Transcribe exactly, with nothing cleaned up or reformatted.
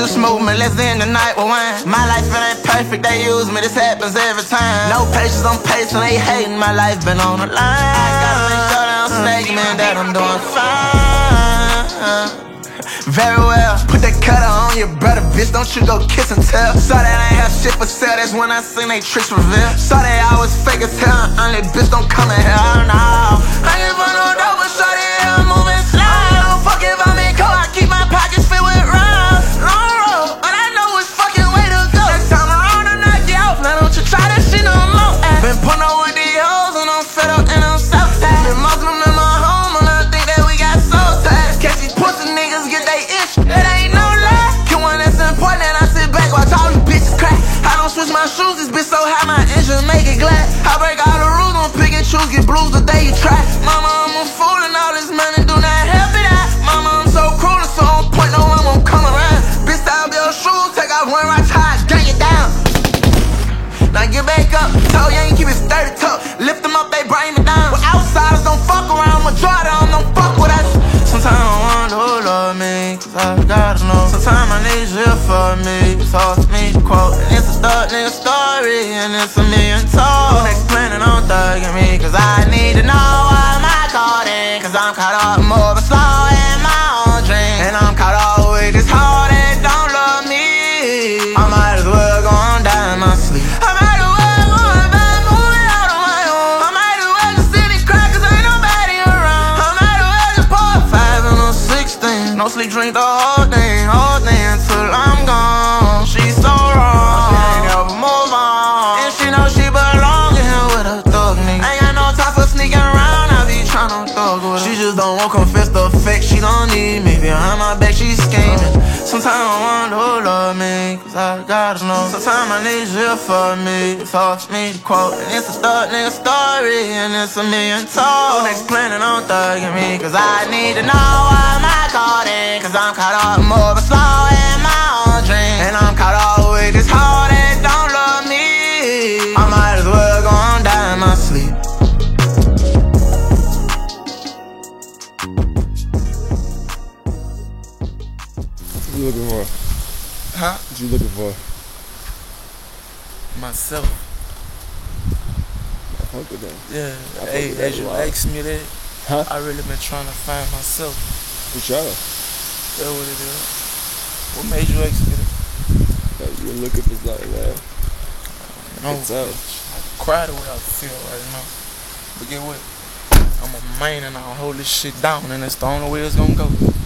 too smooth, man, let's end the night with wine. My life, it ain't perfect, they use me, this happens every time. No patience, I'm patient, they hating, my life been on the line. I gotta make sure that I'm snaking, man, that I'm doing fine. Very well, put that cutter on your brother, bitch, don't you go kiss and tell. Saw that I ain't have shit for sale, that's when I seen they tricks reveal. Saw that I was fake as hell, only bitch don't come in here, oh no. I ain't for no dope, but shawty, yeah, I'm moving slow. I don't fuck if I'm in cold, I keep my pockets filled with rounds. Long road, but I know it's fucking way to go. Next time around I knock you off, now don't you try that shit no more. Been putting on with these hoes and I'm fed up and I'm Southside. Been Muslim in my home and I think that we got soul ties. Catch these pussy niggas get they itch, that ain't no lie. Get one that's important and I sit back watch all these bitches crack. I don't switch my shoes, this bitch so high my engine make it glad. I break all the rules, don't pick and choose, get blues the day you try. Mama, I'm a fool and all this money do not help it out. Mama, I'm so cruel and so on point, no one won't come around. Bitch, style your shoes, take off one right tie, gang it down. Now get back up, tell you ain't keep it sturdy tough. Lift them up, they bring me down. Well, outsiders don't fuck around, majority of them don't fuck with us. Sometimes I wonder who love me, cause I gotta know. Sometimes I need you here for me, it's hard for me to quote. And it's a thug nigga story, and it's a million told. Don't explain it, don't thugging me, cause I need to know why am I caught in. Cause I'm caught up moving slow in my own dream. And I'm caught up with this heart that don't love me. I might as well go on down in my sleep. I might as well go on back, moving out on my own. I might as well just sit and cry cause ain't nobody around. I might as well just pour a five and a sixteen. No sleep, drink the whole thing, whole thing until I'm gone. She's so wrong, she ain't ever move on. And she know she belong in here with a thug nigga. Ain't got no time for sneaking around, I be tryna thug with her. She just don't want confess the fact she don't need me. Behind my back she scheming. Sometimes I wonder who love me, cause I gotta know. Sometimes I need you here for me, it's hard for me to quote. And it's a thug nigga story, and it's a million told. Don't explain it, don't thugging me, cause I need to know why am I caught in. Cause I'm caught up moving slow in my own dream. And I'm caught up with this heart that don't love me. I might as well go on down in my sleep. What you looking for? Huh? What you looking for? Myself. I fuck with that. Yeah, I hey, fuck with as that you a lot. asked me that, Huh? I really been trying to find myself. For sure. That's what it is. What made you ask me that? Like, you looking for something, man. No, What's up? I cry the way I feel right now. But get what? I'm a man and I'll hold this shit down, and that's the only way it's gonna go.